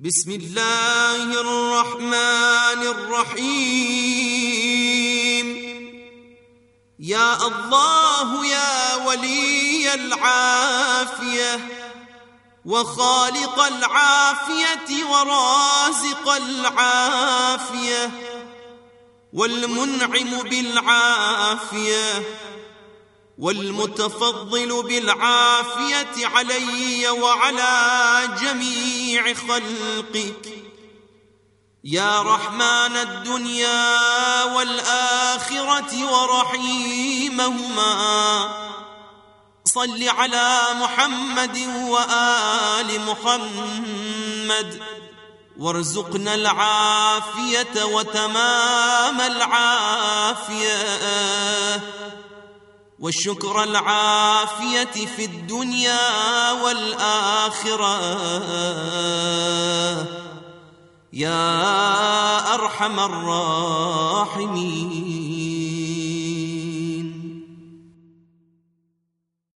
بسم الله الرحمن الرحيم. يا الله يا ولي العافية وخالق العافية ورازق العافية والمنعم بالعافية والمتفضل بالعافية علي وعلى جميع خلقك، يا رحمن الدنيا والآخرة ورحيمهما، صل على محمد وآل محمد وارزقنا العافية وتمام العافية والشكر العافية في الدنيا والآخرة يا أرحم الراحمين.